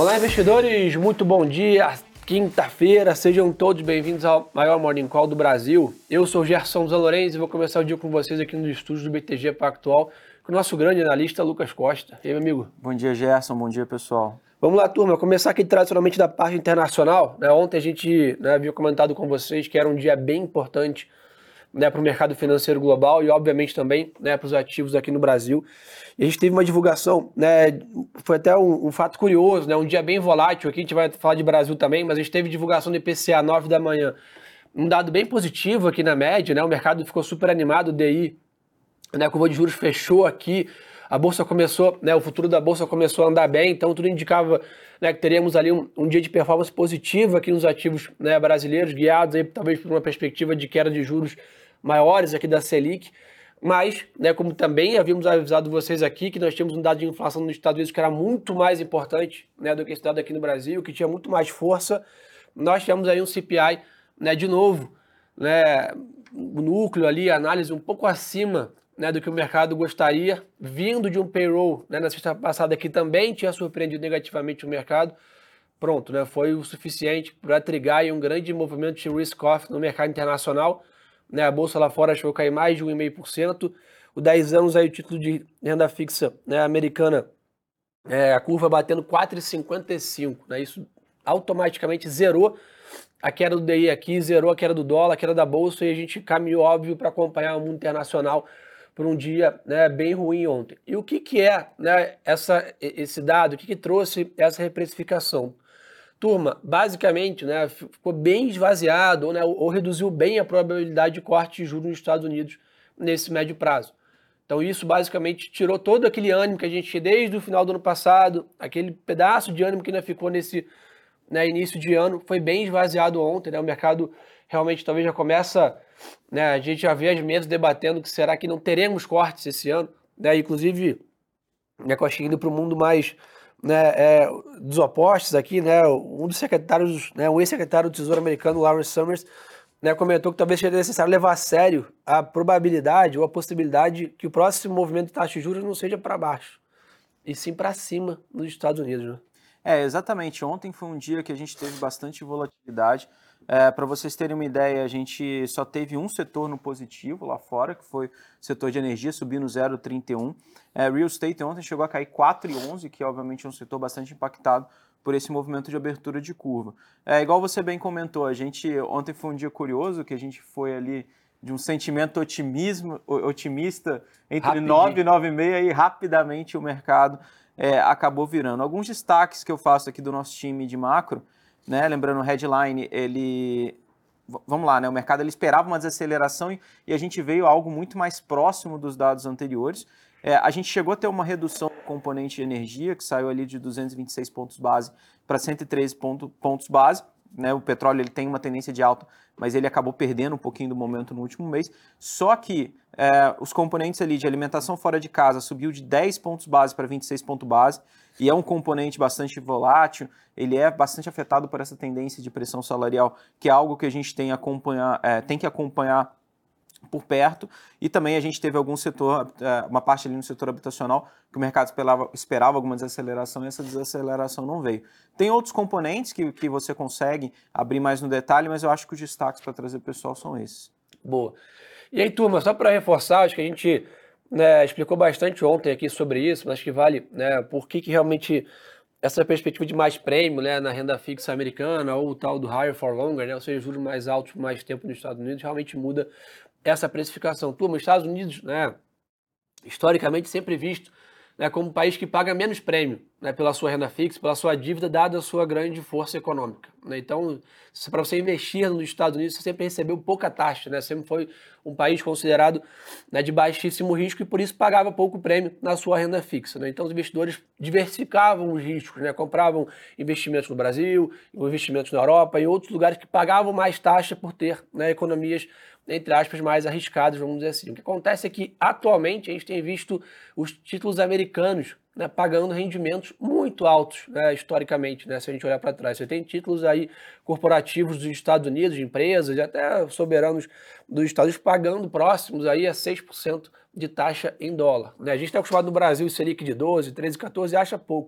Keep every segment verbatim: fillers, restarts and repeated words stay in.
Olá, investidores, muito bom dia. Quinta-feira, sejam todos bem-vindos ao maior Morning Call do Brasil. Eu sou o Gerson Zanlorenz e vou começar o dia com vocês aqui nos estúdios do B T G Pactual com o nosso grande analista Lucas Costa. E aí, meu amigo? Bom dia, Gerson. Bom dia, pessoal. Vamos lá, turma. Começar aqui tradicionalmente da parte internacional. Né? Ontem a gente né, havia comentado com vocês que era um dia bem importante né, para o mercado financeiro global e, obviamente, também né, para os ativos aqui no Brasil. E a gente teve uma divulgação, né, foi até um, um fato curioso, né, um dia bem volátil, aqui a gente vai falar de Brasil também, mas a gente teve divulgação do I P C A nove da manhã, um dado bem positivo aqui na média, né, o mercado ficou super animado, o D I, né, a curva de juros fechou aqui, a bolsa começou, né, o futuro da bolsa começou a andar bem, então tudo indicava né, que teríamos ali um, um dia de performance positiva aqui nos ativos né, brasileiros, guiados aí, talvez por uma perspectiva de queda de juros maiores aqui da Selic, mas, né, como também havíamos avisado vocês aqui, que nós tínhamos um dado de inflação nos Estados Unidos que era muito mais importante né, do que esse dado aqui no Brasil, que tinha muito mais força, nós tivemos aí um C P I né, de novo, né, o núcleo ali, a análise um pouco acima né, do que o mercado gostaria, vindo de um payroll, né, na sexta passada que também tinha surpreendido negativamente o mercado, pronto, né, foi o suficiente para trigar aí um grande movimento de risk-off no mercado internacional, né, a bolsa lá fora chegou a cair mais de um vírgula cinco por cento, o dez anos aí o título de renda fixa né, americana, é, a curva batendo quatro vírgula cinquenta e cinco, né, isso automaticamente zerou a queda do D I aqui, zerou a queda do dólar, a queda da bolsa, e a gente caminhou, óbvio, para acompanhar o mundo internacional por um dia né, bem ruim ontem. E o que, que é né, essa, esse dado, o que, que trouxe essa reprecificação? Turma, basicamente, né, ficou bem esvaziado ou, né, ou reduziu bem a probabilidade de corte de juros nos Estados Unidos nesse médio prazo. Então isso basicamente tirou todo aquele ânimo que a gente tinha desde o final do ano passado, aquele pedaço de ânimo que ainda ficou nesse né, início de ano, foi bem esvaziado ontem, né, o mercado realmente talvez já começa, né, a gente já vê as mesas debatendo que será que não teremos cortes esse ano, né, inclusive né, com a China indo para o mundo mais né, é, dos opostos aqui, né, um dos secretários, né, um ex-secretário do Tesouro americano, Lawrence Summers, né, comentou que talvez seja necessário levar a sério a probabilidade ou a possibilidade que o próximo movimento de taxa de juros não seja para baixo, e sim para cima nos Estados Unidos. Né? É, exatamente. Ontem foi um dia que a gente teve bastante volatilidade. É, para vocês terem uma ideia, a gente só teve um setor no positivo lá fora, que foi o setor de energia, subindo zero vírgula trinta e um. É, real estate ontem chegou a cair quatro vírgula onze, que obviamente é um setor bastante impactado por esse movimento de abertura de curva. É, igual você bem comentou, a gente ontem foi um dia curioso, que a gente foi ali de um sentimento otimismo, otimista entre Rapidinho. nove e nove e meia e rapidamente o mercado é, acabou virando. Alguns destaques que eu faço aqui do nosso time de macro, né, lembrando o headline, ele... Vamos lá, né, o mercado ele esperava uma desaceleração e, e a gente veio a algo muito mais próximo dos dados anteriores. É, a gente chegou a ter uma redução do componente de energia, que saiu ali de duzentos e vinte e seis pontos base para cento e treze ponto, pontos base. Né, o petróleo ele tem uma tendência de alta, mas ele acabou perdendo um pouquinho do momento no último mês. Só que é, os componentes ali de alimentação fora de casa subiu de dez pontos base para vinte e seis pontos base, e é um componente bastante volátil, ele é bastante afetado por essa tendência de pressão salarial, que é algo que a gente tem, acompanhar, é, tem que acompanhar por perto, e também a gente teve algum setor, uma parte ali no setor habitacional, que o mercado esperava, esperava alguma desaceleração e essa desaceleração não veio. Tem outros componentes que, que você consegue abrir mais no detalhe, mas eu acho que os destaques para trazer para o pessoal são esses. Boa. E aí, turma, só para reforçar, acho que a gente né, explicou bastante ontem aqui sobre isso, mas acho que vale, né, por que que realmente essa perspectiva de mais prêmio né, na renda fixa americana ou o tal do higher for longer, né, ou seja, juros mais altos por mais tempo nos Estados Unidos, realmente muda essa precificação. Turma, os Estados Unidos, né, historicamente sempre visto né, como um país que paga menos prêmio né, pela sua renda fixa, pela sua dívida, dada a sua grande força econômica. Né? Então, para você investir nos Estados Unidos, você sempre recebeu pouca taxa, né? Sempre foi um país considerado né, de baixíssimo risco e por isso pagava pouco prêmio na sua renda fixa. Né? Então, os investidores diversificavam os riscos, né? Compravam investimentos no Brasil, investimentos na Europa e outros lugares que pagavam mais taxa por ter né, economias entre aspas, mais arriscados, vamos dizer assim. O que acontece é que, atualmente, a gente tem visto os títulos americanos né, pagando rendimentos muito altos, né, historicamente, né, se a gente olhar para trás. Você tem títulos aí corporativos dos Estados Unidos, de empresas, e até soberanos dos Estados Unidos, pagando próximos aí a seis por cento de taxa em dólar. Né? A gente está acostumado no Brasil, Selic de doze, treze, quatorze, acha pouco.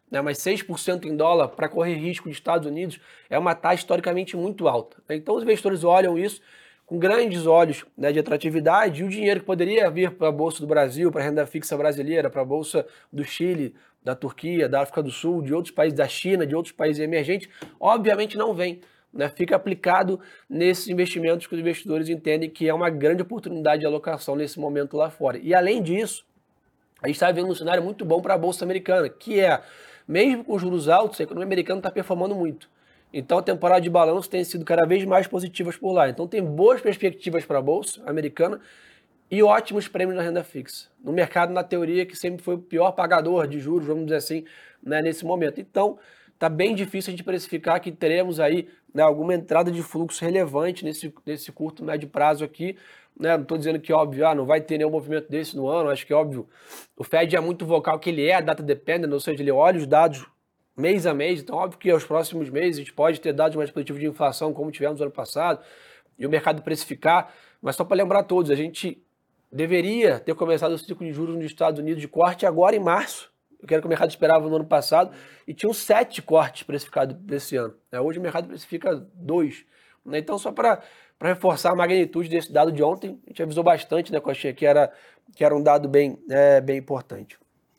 né, mas seis por cento em dólar para correr risco dos Estados Unidos é uma taxa historicamente muito alta. Então os investidores olham isso com grandes olhos, né, de atratividade, e o dinheiro que poderia vir para a Bolsa do Brasil, para a renda fixa brasileira, para a Bolsa do Chile, da Turquia, da África do Sul, de outros países, da China, de outros países emergentes, obviamente não vem. Né, fica aplicado nesses investimentos que os investidores entendem que é uma grande oportunidade de alocação nesse momento lá fora. E além disso, a gente está vendo um cenário muito bom para a Bolsa Americana, que é, mesmo com juros altos, a economia americana está performando muito. Então a temporada de balanço tem sido cada vez mais positiva por lá. Então tem boas perspectivas para a Bolsa Americana e ótimos prêmios na renda fixa. No mercado, na teoria, que sempre foi o pior pagador de juros, vamos dizer assim, né, nesse momento. Então, está bem difícil a gente precificar que teremos aí, né, alguma entrada de fluxo relevante nesse, nesse curto, médio prazo aqui. Né, não estou dizendo que, óbvio, ah, não vai ter nenhum movimento desse no ano. Acho que, óbvio, o Fed é muito vocal que ele é data dependent, ou seja, ele olha os dados mês a mês. Então, óbvio que aos próximos meses a gente pode ter dados mais positivos de inflação, como tivemos no ano passado, e o mercado precificar. Mas só para lembrar a todos, a gente deveria ter começado o ciclo de juros nos Estados Unidos de corte agora em março, que era o que o mercado esperava no ano passado, e tinham sete cortes precificados desse ano. Hoje o mercado precifica dois. Então, só para reforçar a magnitude desse dado de ontem, a gente avisou bastante, né, Coxinha, que era, que era um dado bem, é, bem importante.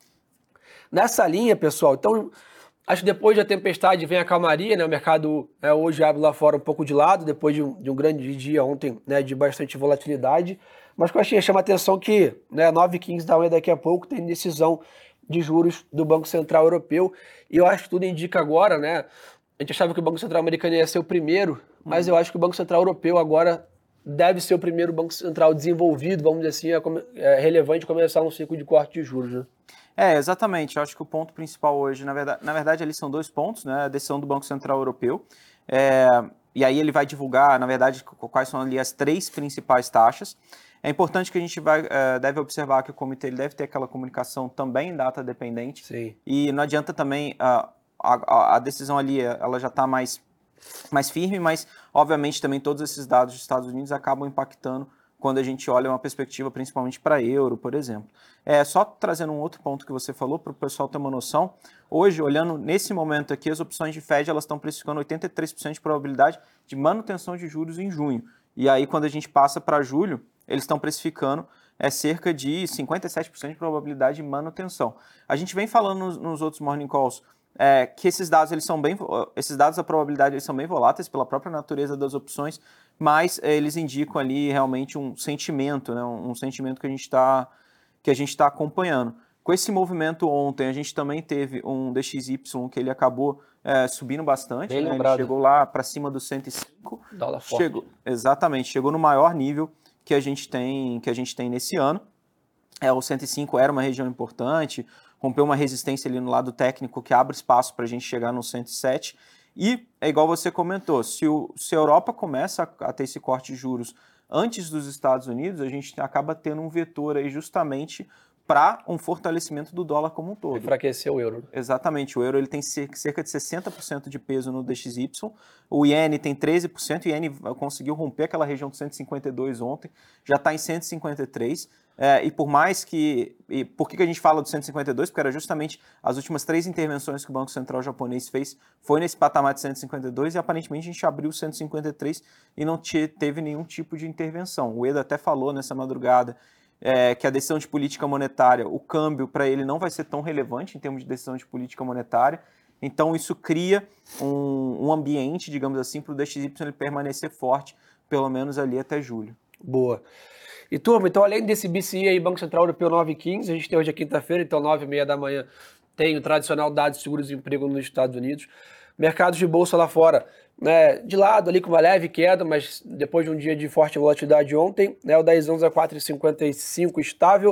Nessa linha, pessoal, então, acho que depois da tempestade vem a calmaria, né, o mercado é, hoje abre lá fora um pouco de lado, depois de um, de um grande dia ontem, né, de bastante volatilidade. Mas, Coxinha, chama a atenção que, né, nove e quinze da manhã daqui a pouco tem decisão de juros do Banco Central Europeu, e eu acho que tudo indica agora, né, a gente achava que o Banco Central Americano ia ser o primeiro, mas eu acho que o Banco Central Europeu agora deve ser o primeiro Banco Central desenvolvido, vamos dizer assim, é relevante começar um ciclo de corte de juros, né? É, exatamente, eu acho que o ponto principal hoje, na verdade, na verdade ali são dois pontos, né, a decisão do Banco Central Europeu, é, e aí ele vai divulgar, na verdade, quais são ali as três principais taxas. É importante que a gente vai, uh, deve observar que o comitê ele deve ter aquela comunicação também data dependente. Sim. E não adianta também, uh, a, a decisão ali ela já está mais, mais firme, mas obviamente também todos esses dados dos Estados Unidos acabam impactando quando a gente olha uma perspectiva principalmente para euro, por exemplo. É, só trazendo um outro ponto que você falou para o pessoal ter uma noção, hoje, olhando nesse momento aqui, as opções de Fed elas estão precificando oitenta e três por cento de probabilidade de manutenção de juros em junho. E aí quando a gente passa para julho, eles estão precificando é, cerca de cinquenta e sete por cento de probabilidade de manutenção. A gente vem falando nos, nos outros morning calls é, que esses dados, eles são bem, esses dados da probabilidade eles são bem voláteis pela própria natureza das opções, mas é, eles indicam ali realmente um sentimento, né, um, um sentimento que a gente está que a gente está acompanhando. Com esse movimento ontem, a gente também teve um D X Y que ele acabou é, subindo bastante, né? Ele chegou lá para cima dos cento e cinco. Dólar forte. Chegou, exatamente, chegou no maior nível que a gente tem, que a gente tem nesse ano. É, o cento e cinco era uma região importante, rompeu uma resistência ali no lado técnico que abre espaço para a gente chegar no cento e sete. E é igual você comentou, se, o, se a Europa começa a, a ter esse corte de juros antes dos Estados Unidos, a gente acaba tendo um vetor aí justamente para um fortalecimento do dólar como um todo. Enfraquecer o euro. Exatamente, o euro ele tem cerca de sessenta por cento de peso no D X Y, o iene tem treze por cento, o iene conseguiu romper aquela região de cento e cinquenta e dois ontem, já está em cento e cinquenta e três, é, e por mais que... E por que a gente fala do cento e cinquenta e dois? Porque era justamente as últimas três intervenções que o Banco Central japonês fez, foi nesse patamar de cento e cinquenta e dois, e aparentemente a gente abriu cento e cinquenta e três e não te, teve nenhum tipo de intervenção. O Ueda até falou nessa madrugada É, que a decisão de política monetária, o câmbio para ele não vai ser tão relevante em termos de decisão de política monetária, então isso cria um, um ambiente, digamos assim, para o D X Y ele permanecer forte, pelo menos ali até julho. Boa. E turma, então além desse B C I aí, Banco Central Europeu nove e quinze, a gente tem hoje a quinta-feira, então nove e meia da manhã tem o tradicional dado de seguro-desemprego nos Estados Unidos, mercados de bolsa lá fora, né, de lado ali com uma leve queda, mas depois de um dia de forte volatilidade ontem, né, o dez anos a quatro vírgula cinquenta e cinco estável.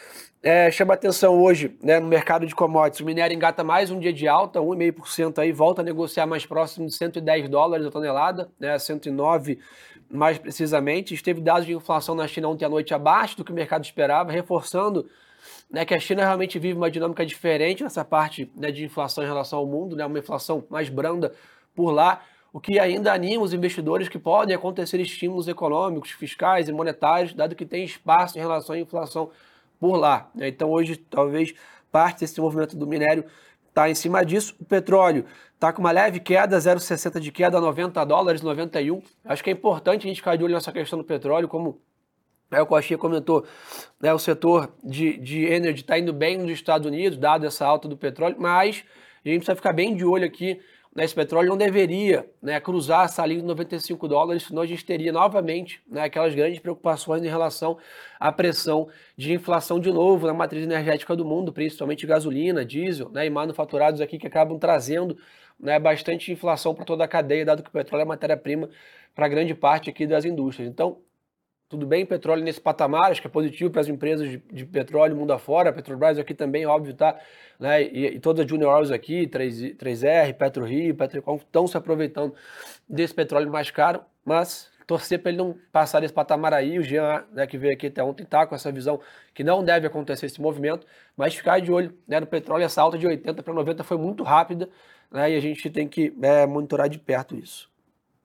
É, chama atenção hoje, né, no mercado de commodities, o minério engata mais um dia de alta, um vírgula cinco por cento aí, volta a negociar mais próximo de cento e dez dólares a tonelada, né, cento e nove mais precisamente. Esteve dados de inflação na China ontem à noite abaixo do que o mercado esperava, reforçando, né, que a China realmente vive uma dinâmica diferente nessa parte, né, de inflação em relação ao mundo, né, uma inflação mais branda por lá, o que ainda anima os investidores que podem acontecer estímulos econômicos, fiscais e monetários, dado que tem espaço em relação à inflação por lá. Então hoje talvez parte desse movimento do minério está em cima disso. O petróleo está com uma leve queda, zero vírgula sessenta de queda, noventa dólares, noventa e um. Acho que é importante a gente ficar de olho nessa questão do petróleo, como é, o Coxinha comentou, né, o setor de, de energy está indo bem nos Estados Unidos, dado essa alta do petróleo, mas a gente precisa ficar bem de olho aqui. Esse petróleo não deveria, né, cruzar essa linha de noventa e cinco dólares, senão a gente teria novamente, né, aquelas grandes preocupações em relação à pressão de inflação de novo na matriz energética do mundo, principalmente gasolina, diesel, né, e manufaturados aqui que acabam trazendo, né, bastante inflação para toda a cadeia, dado que o petróleo é matéria-prima para grande parte aqui das indústrias. Então, tudo bem, petróleo nesse patamar, acho que é positivo para as empresas de, de petróleo mundo afora, a Petrobras aqui também, óbvio, tá, né, e, e todas as Junior Oils aqui, três R, PetroRio, Petrocom, estão se aproveitando desse petróleo mais caro, mas torcer para ele não passar desse patamar aí, o Jean, né, que veio aqui até ontem, tá com essa visão que não deve acontecer esse movimento, mas ficar de olho, né, no petróleo, essa alta de oitenta para noventa foi muito rápida, né, e a gente tem que é, monitorar de perto isso.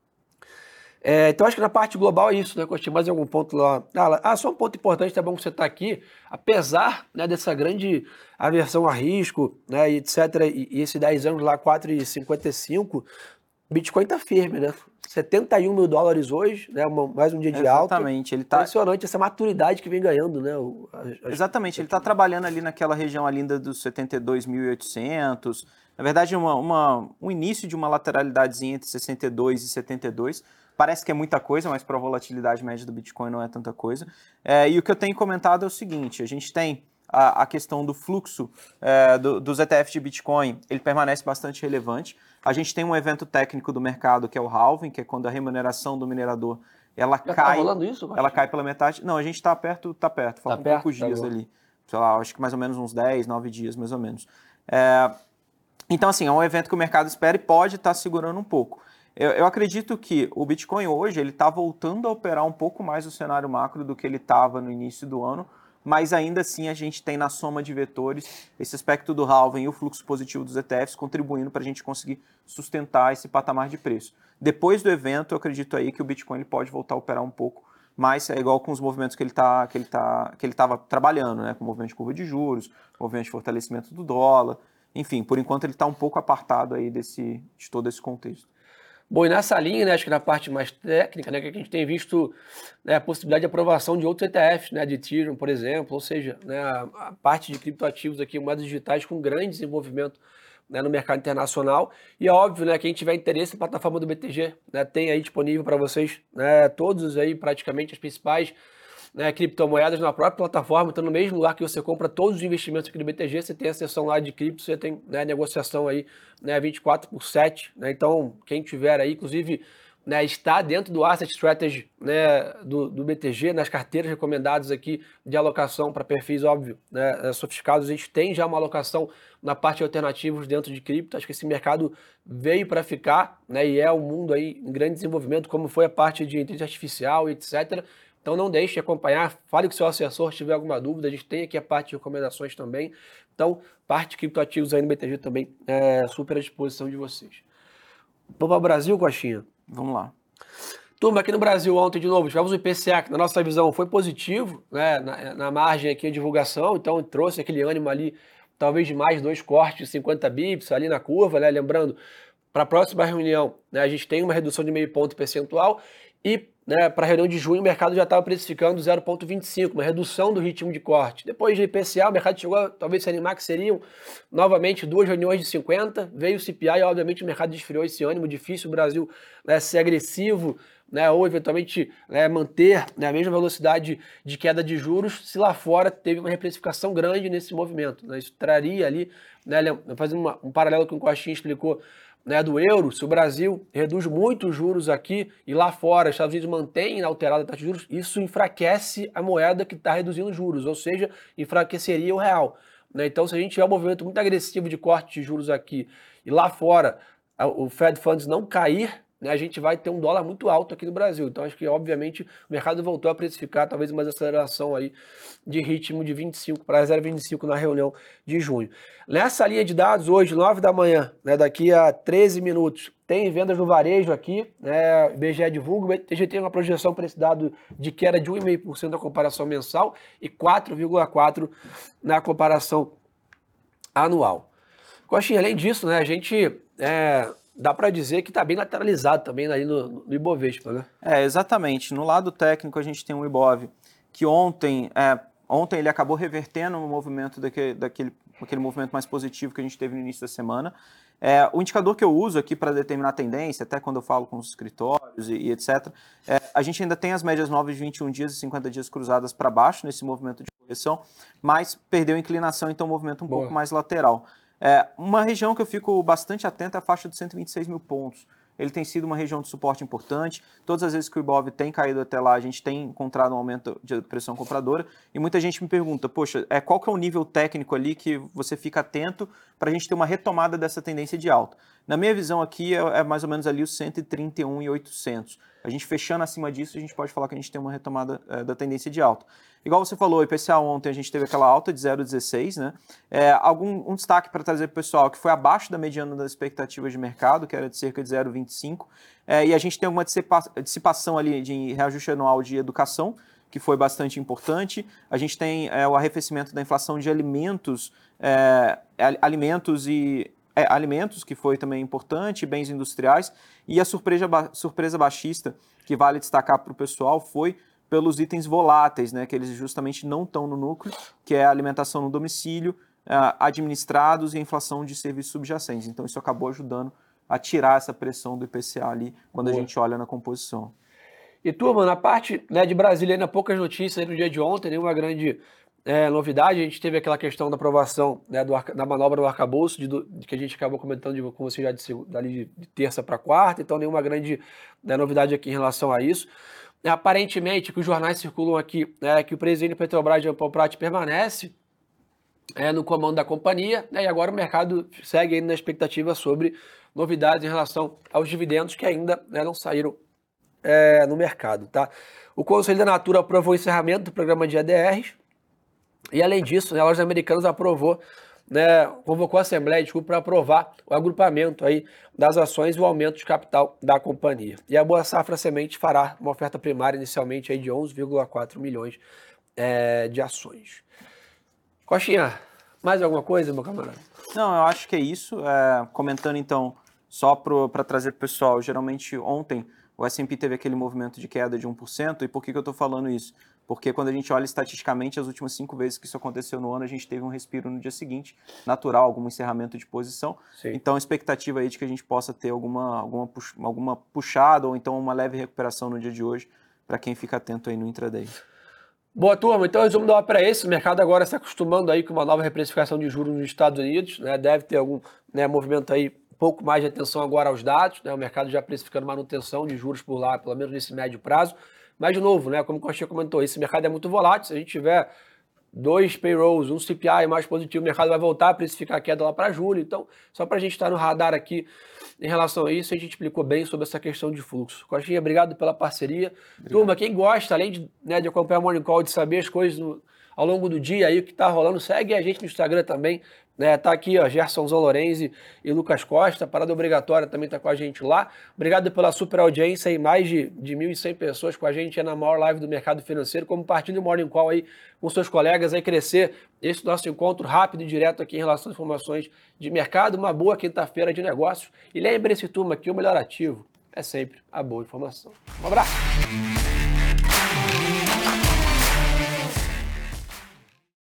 É, então acho que na parte global é isso, né, Coxinha? Mais algum ponto lá? Ah, só um ponto importante, tá bom que você está aqui, apesar, né, dessa grande aversão a risco, né, e etc, e, e esse dez anos lá, quatro vírgula cinquenta e cinco, Bitcoin tá firme, né? setenta e um mil dólares hoje, né, uma, mais um dia de alta. Exatamente, ele tá... Impressionante essa maturidade que vem ganhando, né? O, a, a... Exatamente, ele está trabalhando ali naquela região ali dos setenta e dois mil e oitocentos, na verdade uma, uma, um início de uma lateralidadezinha entre sessenta e dois e setenta e dois, parece que é muita coisa, mas para a volatilidade média do Bitcoin não é tanta coisa. É, e o que eu tenho comentado é o seguinte, a gente tem a, a questão do fluxo é, do, dos E T Fs de Bitcoin, ele permanece bastante relevante. A gente tem um evento técnico do mercado que é o halving, que é quando a remuneração do minerador ela Já cai, tá rolando isso, ela cai pela metade. Não, a gente está perto, está perto, faltam tá poucos perto? dias Tá ali. Sei lá, acho que mais ou menos uns dez, nove dias, mais ou menos. É, então, assim, é um evento que o mercado espera e pode estar tá segurando um pouco. Eu, eu acredito que o Bitcoin hoje ele está voltando a operar um pouco mais no cenário macro do que ele estava no início do ano, mas ainda assim a gente tem na soma de vetores esse aspecto do halving e o fluxo positivo dos E T Fs contribuindo para a gente conseguir sustentar esse patamar de preço. Depois do evento, eu acredito aí que o Bitcoin ele pode voltar a operar um pouco, mas é igual com os movimentos que ele tá, que ele tá, que ele estava trabalhando, né, com o movimento de curva de juros, movimento de fortalecimento do dólar, enfim, por enquanto ele está um pouco apartado aí desse, de todo esse contexto. Bom, e nessa linha, né, acho que na parte mais técnica, né, que a gente tem visto, né, a possibilidade de aprovação de outros E T Fs, né, de Ethereum, por exemplo, ou seja, né, a, a parte de criptoativos aqui, moedas digitais com grande desenvolvimento, né, no mercado internacional. E é óbvio, né, quem tiver interesse, a plataforma do B T G, né, tem aí disponível para vocês, né, todos aí praticamente as principais, né, criptomoedas na própria plataforma, então no mesmo lugar que você compra todos os investimentos aqui do B T G, você tem a seção lá de cripto, você tem, né, negociação aí, né, vinte e quatro por sete, né, então quem tiver aí, inclusive, né, está dentro do Asset Strategy, né, do, do B T G, nas carteiras recomendadas aqui de alocação para perfis, óbvio, né, sofisticados, a gente tem já uma alocação na parte de alternativos dentro de cripto, acho que esse mercado veio para ficar, né, e é um mundo aí em grande desenvolvimento, como foi a parte de inteligência artificial, etcétera. Então não deixe de acompanhar, fale com o seu assessor se tiver alguma dúvida, a gente tem aqui a parte de recomendações também. Então, parte de criptoativos aí no B T G também é super à disposição de vocês. Vamos para o Brasil, Coxinha? Vamos lá. Turma, aqui no Brasil ontem de novo, tivemos o I P C A, que na nossa visão foi positivo, né, na, na margem aqui de divulgação, então trouxe aquele ânimo ali, talvez de mais dois cortes de cinquenta bips ali na curva, né, lembrando, para a próxima reunião, né, a gente tem uma redução de meio ponto percentual e, né, para a reunião de junho o mercado já estava precificando zero vírgula vinte e cinco, uma redução do ritmo de corte. Depois do I P C A, o mercado chegou a talvez se animar que seriam novamente duas reuniões de cinquenta, veio o C P I e obviamente o mercado desfriou esse ânimo, difícil o Brasil, né, ser agressivo, né, ou eventualmente, né, manter, né, a mesma velocidade de queda de juros, se lá fora teve uma reprecificação grande nesse movimento, né, isso traria ali, né, fazendo uma, um paralelo que o Coxinha explicou, né, do euro, se o Brasil reduz muito os juros aqui e lá fora os Estados Unidos mantém inalterada a taxa de juros, isso enfraquece a moeda que está reduzindo os juros, ou seja, enfraqueceria o real. Né? Então, se a gente tiver um movimento muito agressivo de corte de juros aqui e lá fora o Fed Funds não cair, né, a gente vai ter um dólar muito alto aqui no Brasil. Então, acho que, obviamente, o mercado voltou a precificar talvez uma aceleração aí de ritmo de vinte e cinco para zero vírgula vinte e cinco na reunião de junho. Nessa linha de dados, hoje, nove da manhã, né, daqui a treze minutos, tem vendas no varejo aqui, né, o I B G E divulga, o B T G tem uma projeção para esse dado de queda de um vírgula cinco por cento na comparação mensal e quatro vírgula quatro por cento na comparação anual. Coxinha, além disso, né, a gente é, dá para dizer que está bem lateralizado também ali no, no Ibovespa, né? É, exatamente. No lado técnico, a gente tem um Ibov que ontem, é, ontem ele acabou revertendo no movimento daquele, daquele, daquele movimento mais positivo que a gente teve no início da semana. É, o indicador que eu uso aqui para determinar a tendência, até quando eu falo com os escritórios e, e etcétera, é, a gente ainda tem as médias móveis de vinte e um dias e cinquenta dias cruzadas para baixo nesse movimento de correção, mas perdeu inclinação, então o movimento um Boa. pouco mais lateral. É, uma região que eu fico bastante atento é a faixa de cento e vinte e seis mil pontos. Ele tem sido uma região de suporte importante. Todas as vezes que o Ibov tem caído até lá, a gente tem encontrado um aumento de pressão compradora. E muita gente me pergunta, poxa, é, qual que é o nível técnico ali que você fica atento para a gente ter uma retomada dessa tendência de alta? Na minha visão aqui, é, é mais ou menos ali os cento e trinta e um mil e oitocentos. A gente fechando acima disso, a gente pode falar que a gente tem uma retomada é, da tendência de alta. Igual você falou, o I P C A ontem a gente teve aquela alta de zero vírgula dezesseis, né? É, algum um destaque para trazer para o pessoal que foi abaixo da mediana das expectativas de mercado, que era de cerca de zero vírgula vinte e cinco, é, e a gente tem alguma dissipação ali de reajuste anual de educação, que foi bastante importante. A gente tem é, o arrefecimento da inflação de alimentos, é, alimentos e é, alimentos, que foi também importante, bens industriais, e a surpresa, surpresa baixista, que vale destacar para o pessoal, foi pelos itens voláteis, né, que eles justamente não estão no núcleo, que é a alimentação no domicílio, uh, administrados e a inflação de serviços subjacentes. Então isso acabou ajudando a tirar essa pressão do I P C A ali, quando Boa. a gente olha na composição. E turma, na parte, né, de Brasília, ainda poucas notícias aí no dia de ontem, nenhuma grande é, novidade. A gente teve aquela questão da aprovação, né, do, da manobra do arcabouço, de, de, que a gente acabou comentando de, com você já de, dali de terça para quarta, então nenhuma grande né, novidade aqui em relação a isso. Aparentemente, que os jornais circulam aqui, é, que o presidente da Petrobras, Jean Paul Prat, permanece é, no comando da companhia, né, e agora o mercado segue ainda na expectativa sobre novidades em relação aos dividendos que ainda né, não saíram é, no mercado. Tá? O Conselho da Natura aprovou o encerramento do programa de E D Rs e, além disso, né, a Lojas Americanas aprovou, né, convocou a Assembleia para aprovar o agrupamento aí das ações e o aumento de capital da companhia. E a Boa Safra Semente fará uma oferta primária inicialmente aí de onze vírgula quatro milhões é, de ações. Coxinha, mais alguma coisa, meu camarada? Não, eu acho que é isso. É, comentando então, só para trazer para o pessoal, geralmente ontem o S e P teve aquele movimento de queda de um por cento, e por que, que eu estou falando isso? Porque quando a gente olha estatisticamente, as últimas cinco vezes que isso aconteceu no ano, a gente teve um respiro no dia seguinte, natural, algum encerramento de posição. Sim. Então, a expectativa aí de que a gente possa ter alguma, alguma, alguma puxada ou então uma leve recuperação no dia de hoje, para quem fica atento aí no intraday. Boa, turma. Então, o resumo da ópera é esse. O mercado agora se acostumando aí com uma nova reprecificação de juros nos Estados Unidos, né? Deve ter algum né, movimento aí, um pouco mais de atenção agora aos dados, né? O mercado já precificando manutenção de juros por lá, pelo menos nesse médio prazo. Mas, de novo, né, como o Coxinha comentou, esse mercado é muito volátil. Se a gente tiver dois payrolls, um C P I mais positivo, o mercado vai voltar a precificar a queda lá para julho. Então, só para a gente estar no radar aqui em relação a isso, a gente explicou bem sobre essa questão de fluxo. Coxinha, obrigado pela parceria. Obrigado. Turma, quem gosta, além de, né, de acompanhar o Morning Call, de saber as coisas no, ao longo do dia, aí o que está rolando, segue a gente no Instagram também. Né, tá aqui, ó, Gerson Zolorenzi e Lucas Costa, parada obrigatória também tá com a gente lá. Obrigado pela super audiência e mais de, de mil e cem pessoas com a gente é na maior live do mercado financeiro. Compartilhe o Morning Call aí com seus colegas, aí crescer esse nosso encontro rápido e direto aqui em relação às informações de mercado. Uma boa quinta-feira de negócios. E lembre-se, turma, que o melhor ativo é sempre a boa informação. Um abraço!